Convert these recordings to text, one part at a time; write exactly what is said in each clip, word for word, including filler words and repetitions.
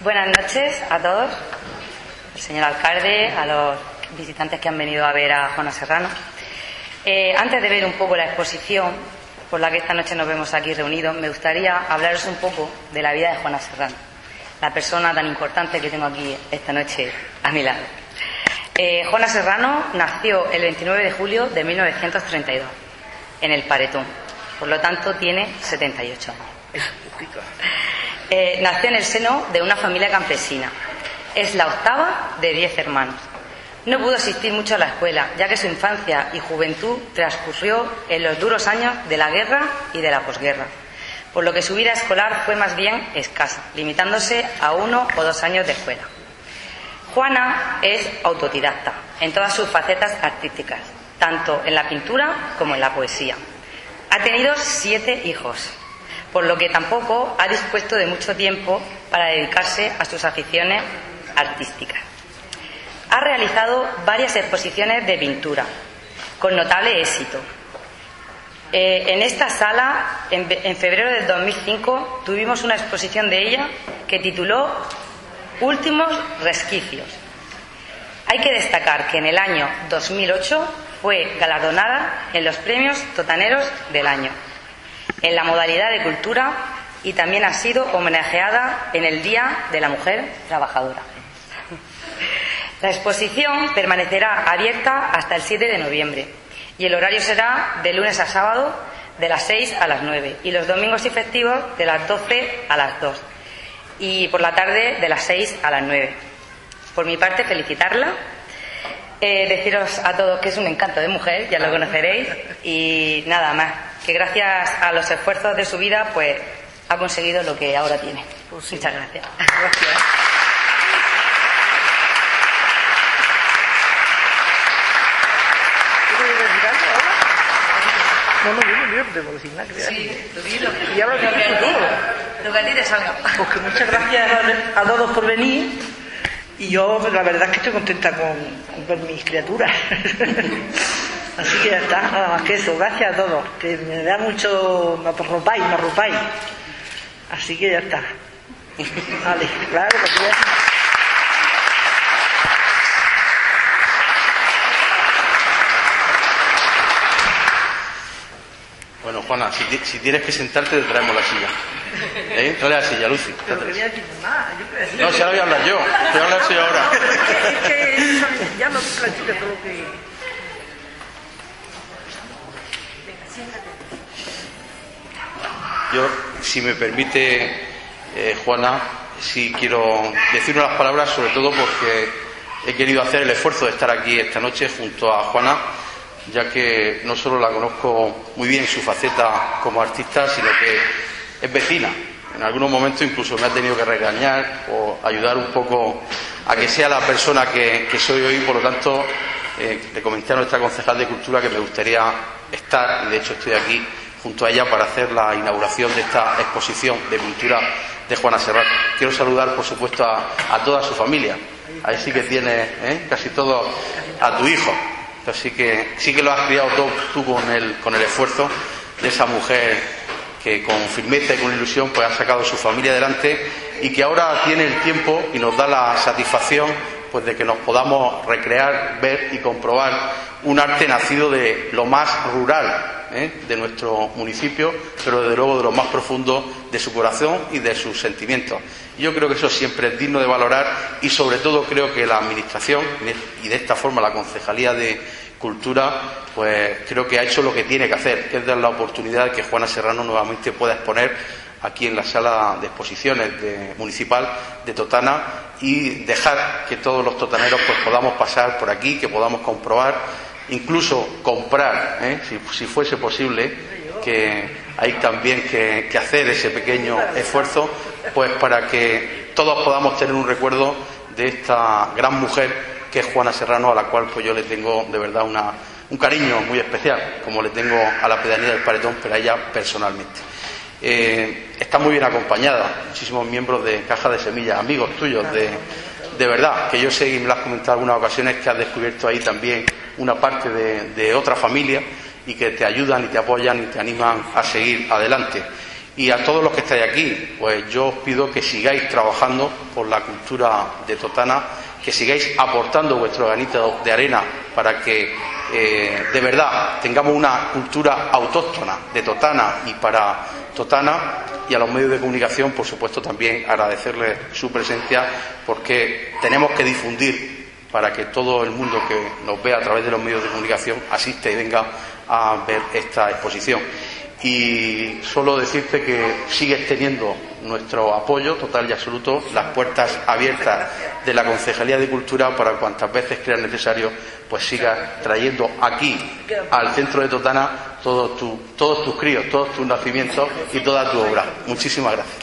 Buenas noches a todos, al señor alcalde, a los visitantes que han venido a ver a Juana Serrano. Eh, antes de ver un poco la exposición por la que esta noche nos vemos aquí reunidos, me gustaría hablaros un poco de la vida de Juana Serrano, la persona tan importante que tengo aquí esta noche a mi lado. Eh, Juana Serrano nació el veintinueve de julio de mil novecientos treinta y dos en el Paretón, por lo tanto tiene setenta y ocho años. Eh, nació en el seno de una familia campesina. Es la octava de diez hermanos. No pudo asistir mucho a la escuela, ya que su infancia y juventud transcurrió en los duros años de la guerra y de la posguerra, por lo que su vida escolar fue más bien escasa, limitándose a uno o dos años de escuela. Juana es autodidacta en todas sus facetas artísticas, tanto en la pintura como en la poesía. Ha tenido siete hijos, por lo que tampoco ha dispuesto de mucho tiempo para dedicarse a sus aficiones artísticas. Ha realizado varias exposiciones de pintura, con notable éxito. Eh, en esta sala, en, en febrero del dos mil cinco, tuvimos una exposición de ella que tituló Últimos resquicios. Hay que destacar que en el año dos mil ocho fue galardonada en los premios Totaneros del Año, en la modalidad de cultura, y también ha sido homenajeada en el Día de la Mujer Trabajadora. La exposición permanecerá abierta hasta el siete de noviembre y el horario será de lunes a sábado de las seis a las nueve y los domingos y festivos de las doce a las dos y por la tarde de las seis a las nueve. Por mi parte, felicitarla, eh, deciros a todos que es un encanto de mujer, ya lo conoceréis, y nada más, que gracias a los esfuerzos de su vida pues ha conseguido lo que ahora tiene. Pues sí. Muchas gracias. Gracias. No, no, yo no quiero te puedo decir nada. Sí, lo vi, lo y ahora lo que a ti, lo que a ti te salga. Pues que muchas gracias a, a todos por venir. Y yo, la verdad es que estoy contenta con, con ver mis criaturas. Así que ya está, nada más que eso. Gracias a todos, que me da mucho, me arropáis, me arropáis. Así que ya está. Vale, claro, porque ya... Bueno, Juana, si, si tienes que sentarte, te traemos la silla. ¿Eh? Trae la silla, Lucy. Pero que voy a decir más, yo voy a decir... No, si ahora voy a hablar yo. Voy a hablar yo ahora. Es que ya no es la chica todo lo que... Yo, si me permite, eh, Juana, sí quiero decir unas palabras, sobre todo porque he querido hacer el esfuerzo de estar aquí esta noche junto a Juana, ya que no solo la conozco muy bien su faceta como artista, sino que es vecina. En algunos momentos incluso me ha tenido que regañar o ayudar un poco a que sea la persona que, que soy hoy. Por lo tanto, eh, le comenté a nuestra concejal de Cultura que me gustaría estar, y de hecho estoy aquí junto a ella para hacer la inauguración de esta exposición de pintura de Juana Serrano. Quiero saludar, por supuesto, a, a toda su familia. Ahí sí que tienes ¿eh? casi todo a tu hijo. Así que sí que lo has criado todo, tú con el, con el esfuerzo de esa mujer que con firmeza y con ilusión pues ha sacado su familia adelante y que ahora tiene el tiempo y nos da la satisfacción pues de que nos podamos recrear, ver y comprobar un arte nacido de lo más rural ¿eh? de nuestro municipio, pero desde luego de lo más profundo de su corazón y de sus sentimientos. Yo creo que eso siempre es digno de valorar y sobre todo creo que la Administración y de esta forma la Concejalía de Cultura pues creo que ha hecho lo que tiene que hacer, que es dar la oportunidad de que Juana Serrano nuevamente pueda exponer aquí en la sala de exposiciones de, municipal de Totana y dejar que todos los totaneros pues podamos pasar por aquí, que podamos comprobar, incluso comprar, ¿eh? si, si fuese posible, que hay también que, que hacer ese pequeño esfuerzo pues para que todos podamos tener un recuerdo de esta gran mujer que es Juana Serrano, a la cual pues yo le tengo de verdad una, un cariño muy especial, como le tengo a la pedanía del Paretón, pero a ella personalmente. Eh, está muy bien acompañada, muchísimos miembros de Caja de Semillas, amigos tuyos, de, de verdad, que yo sé y me lo has comentado en algunas ocasiones, que has descubierto ahí también una parte de, de otra familia y que te ayudan y te apoyan y te animan a seguir adelante. Y a todos los que estáis aquí, pues yo os pido que sigáis trabajando por la cultura de Totana, que sigáis aportando vuestro granito de arena para que eh, de verdad tengamos una cultura autóctona de Totana y para Totana. Y a los medios de comunicación, por supuesto, también agradecerles su presencia, porque tenemos que difundir para que todo el mundo que nos vea a través de los medios de comunicación asista y venga a ver esta exposición. Y solo decirte que sigues teniendo nuestro apoyo total y absoluto, las puertas abiertas de la Concejalía de Cultura para cuantas veces creas necesario, pues sigas trayendo aquí al centro de Totana todos tu, todos tus críos, todos tus nacimientos y toda tu obra. Muchísimas gracias.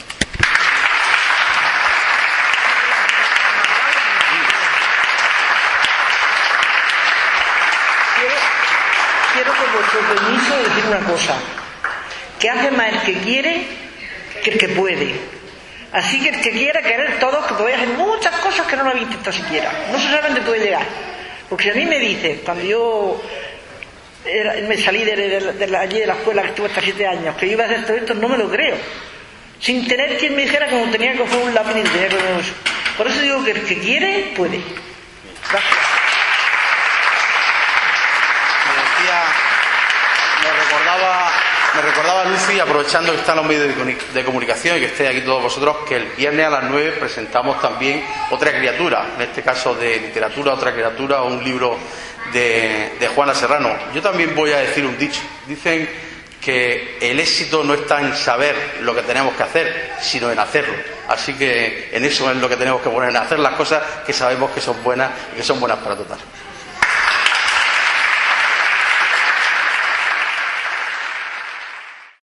Quiero, quiero con vuestro permiso decir una cosa, que hace más el que quiere que el que puede. Así que el que quiera querer todos, que podéis hacer muchas cosas que no lo habéis intentado siquiera. No se sabe dónde puede llegar. Porque si a mí me dice, cuando yo era, me salí de, de, de, de allí de la escuela, que estuve hasta siete años, que iba a hacer todo esto, no me lo creo. Sin tener quien me dijera como tenía que coger un lápiz y tenía que coger eso. Por eso digo que el que quiere, puede. Gracias. Me decía, me recordaba... Me recordaba Lucy, aprovechando que están los medios de comunicación y que estéis aquí todos vosotros, que el viernes a las nueve presentamos también otra criatura, en este caso de literatura, otra criatura o un libro de, de Juana Serrano. Yo también voy a decir un dicho. Dicen que el éxito no está en saber lo que tenemos que hacer, sino en hacerlo. Así que en eso es lo que tenemos que poner, en hacer las cosas que sabemos que son buenas y que son buenas para total.